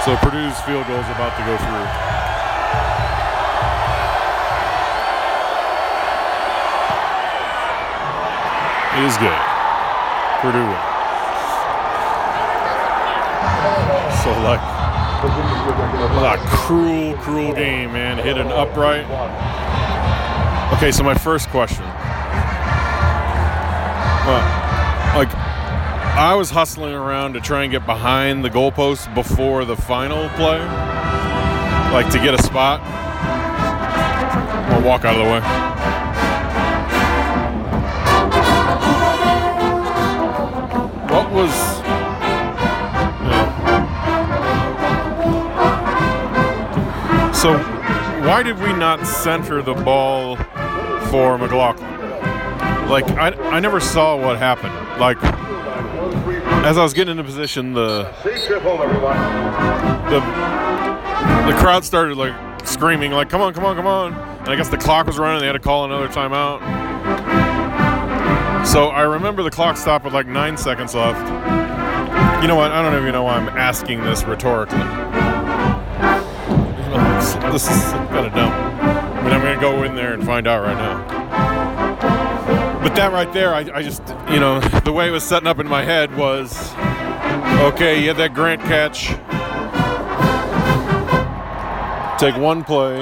So Purdue's field goal is about to go through. It is good. Purdue wins. So, like, a cruel game, man. Hit an upright. Okay, so my first question. I was hustling around to try and get behind the goalpost before the final play. Like, to get a spot. I'll walk out of the way. What was... So, why did we not center the ball for McLaughlin? Like, I never saw what happened. Like, as I was getting into position, the crowd started, like, screaming, like, come on, come on, come on. And I guess the clock was running. They had to call another timeout. So I remember the clock stopped with, like, 9 seconds left. You know what? I don't even know why I'm asking this rhetorically. This is kind of dumb. But I'm going to go in there and find out right now. But that right there, I just, you know, the way it was setting up in my head was, okay, you had that Grant catch. Take one play.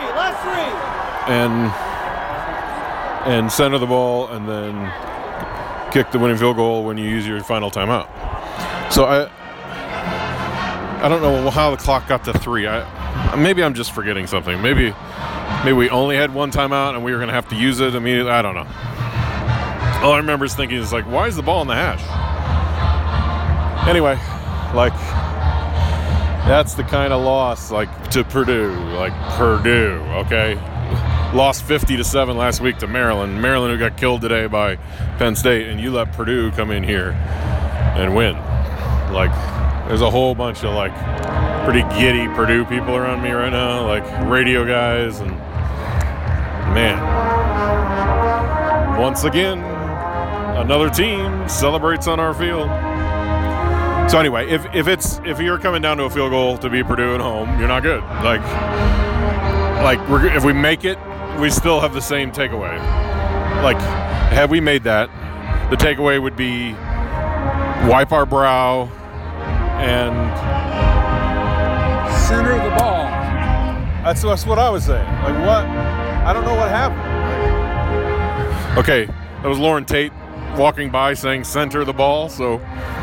And center the ball and then kick the winning field goal when you use your final timeout. So I don't know how the clock got to 3. Maybe I'm just forgetting something. Maybe we only had one timeout and we were going to have to use it immediately. I don't know. All I remember is thinking is like, why is the ball in the hash? Anyway, like, that's the kind of loss, like, to Purdue. Like, Purdue, okay? Lost 50-7 last week to Maryland. Maryland, who got killed today by Penn State, and you let Purdue come in here and win. Like, there's a whole bunch of, like, pretty giddy Purdue people around me right now, like radio guys, and man, once again, another team celebrates on our field. So anyway, if you're coming down to a field goal to beat Purdue at home, you're not good. Like if we make it, we still have the same takeaway. Like, had we made that, the takeaway would be wipe our brow and center the ball. That's what I was saying. Like, what? I don't know what happened. Okay, that was Lauren Tate walking by saying center the ball. So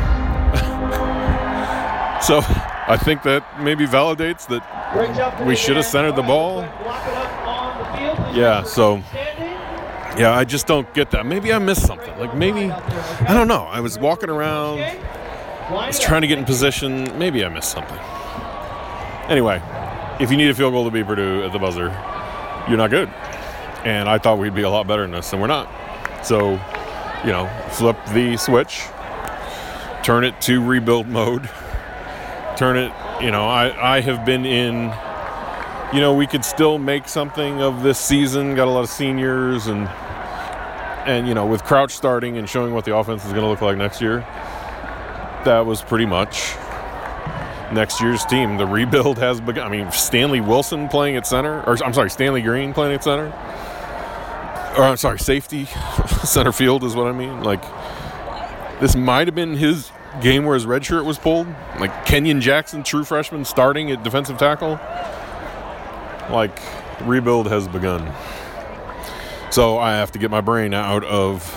I think that maybe validates that we should have centered the ball. Yeah, so yeah, I just don't get that. Maybe I missed something. Like, maybe, I don't know. I was walking around. I was trying to get in position. Maybe I missed something. Anyway, if you need a field goal to beat Purdue at the buzzer, you're not good. And I thought we'd be a lot better than this, and we're not. So, you know, flip the switch, turn it to rebuild mode, turn it, you know, I have been in, you know, we could still make something of this season, got a lot of seniors, and you know, with Crouch starting and showing what the offense is going to look like next year, that was pretty much next year's team. The rebuild has begun. I mean, Stanley Wilson playing at center, or I'm sorry, Stanley Green playing at center, or I'm sorry, safety, center field is what I mean. Like, this might have been his game where his red shirt was pulled. Like, Kenyon Jackson, true freshman, starting at defensive tackle. Like, rebuild has begun. So I have to get my brain out of,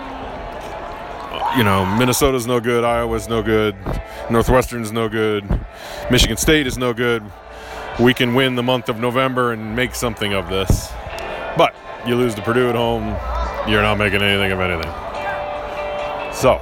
you know, Minnesota's no good, Iowa's no good, Northwestern's no good, Michigan State is no good. We can win the month of November and make something of this. But you lose to Purdue at home, you're not making anything of anything. So,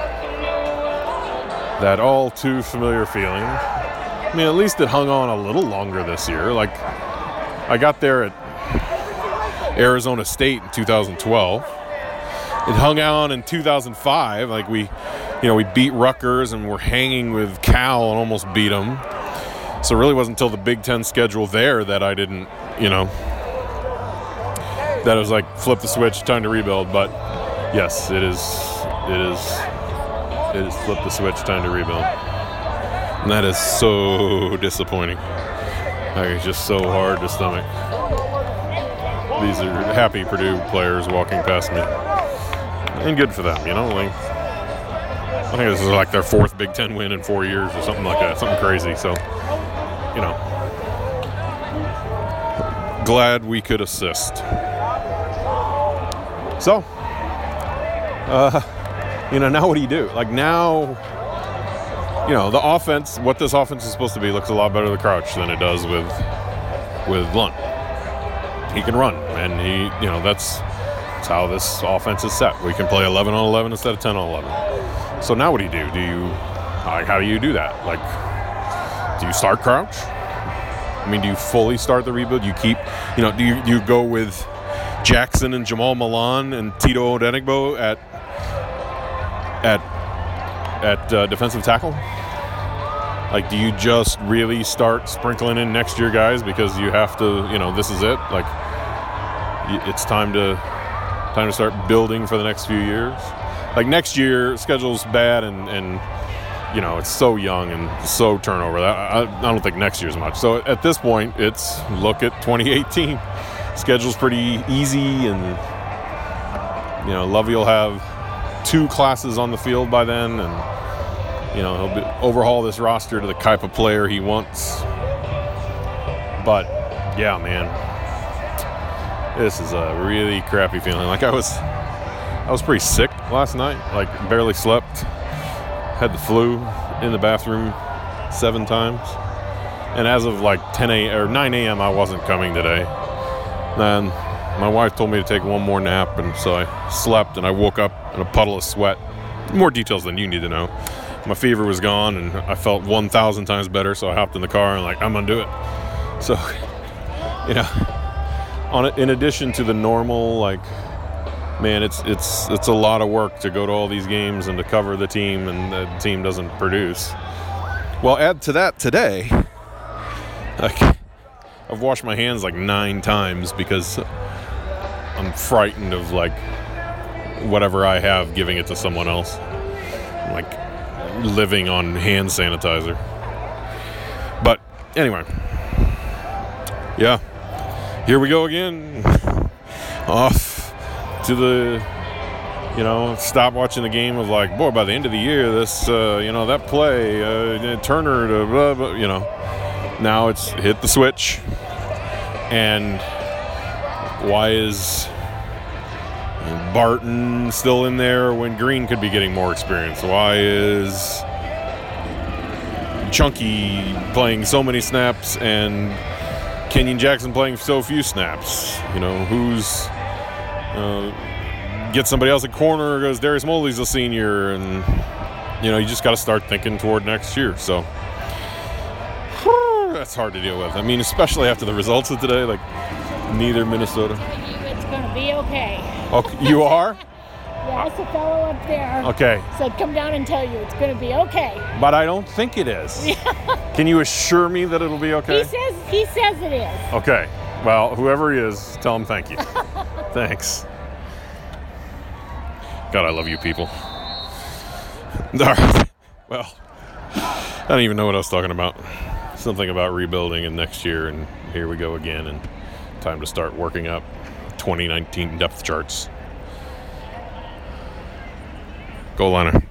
that all too familiar feeling. I mean, at least it hung on a little longer this year. Like, I got there at Arizona State in 2012. It hung on in 2005. Like, we beat Rutgers and we're hanging with Cal and almost beat them. So it really wasn't until the Big Ten schedule there that I didn't, you know, that it was like, flip the switch, time to rebuild. But yes, it is flip the switch, time to rebuild. And that is so disappointing. Like, it's just so hard to stomach. These are happy Purdue players walking past me. And good for them, you know? Like, I think this is like their 4th Big Ten win in 4 years or something like that. Something crazy. So, you know, glad we could assist. So, you know, now what do you do? Like, now, you know, the offense, what this offense is supposed to be, looks a lot better with Crouch than it does with Lund. He can run, and he, you know, that's how this offense is set. We can play 11 on 11 instead of 10 on 11. So now what do you do? How do you do that? Like, do you start Crouch? I mean, do you fully start the rebuild? You keep, you know, do you go with Jackson and Jamal Milan and Tito Odenigbo at defensive tackle? Like, do you just really start sprinkling in next year guys because you have to, you know, this is it? Like, it's time to start building for the next few years. Like, next year, schedule's bad and you know, it's so young and so turnover. I don't think next year's much. So at this point, it's look at 2018. Schedule's pretty easy, and, you know, Lovey will have 2 classes on the field by then, and, you know, he'll overhaul this roster to the type of player he wants. But, yeah, man, this is a really crappy feeling. Like, I was pretty sick last night, like, barely slept, had the flu, in the bathroom 7 times. And as of like 9 a.m., I wasn't coming today. Then my wife told me to take one more nap, and so I slept, and I woke up in a puddle of sweat. More details than you need to know. My fever was gone, and I felt 1,000 times better, so I hopped in the car and like, I'm gonna do it. So, you know, in addition to the normal, like, man, it's a lot of work to go to all these games and to cover the team, and the team doesn't produce. Well, add to that today, like, I've washed my hands like 9 times because I'm frightened of, like, whatever I have giving it to someone else. I'm, like, living on hand sanitizer. But anyway, yeah, here we go again. Off to the, you know, stop watching the game of like, boy, by the end of the year, this, you know, that play, Turner to blah, blah, you know. Now it's hit the switch. And why is Barton still in there when Green could be getting more experience? Why is Chunky playing so many snaps and Kenyon Jackson playing so few snaps? You know, who's get somebody else at corner because Darius Moley's a senior, and, you know, you just got to start thinking toward next year. So that's hard to deal with. I mean, especially after the results of today, like neither Minnesota. It's going to be okay. Okay, you are? Yes, a fellow up there. Okay. Said come down and tell you it's going to be okay. But I don't think it is. Can you assure me that it'll be okay? He says it is. Okay. Well, whoever he is, tell him thank you. Thanks. God, I love you people. All right. Well, I don't even know what I was talking about. Something about rebuilding and next year, and here we go again, and time to start working up 2019 depth charts. Goal liner.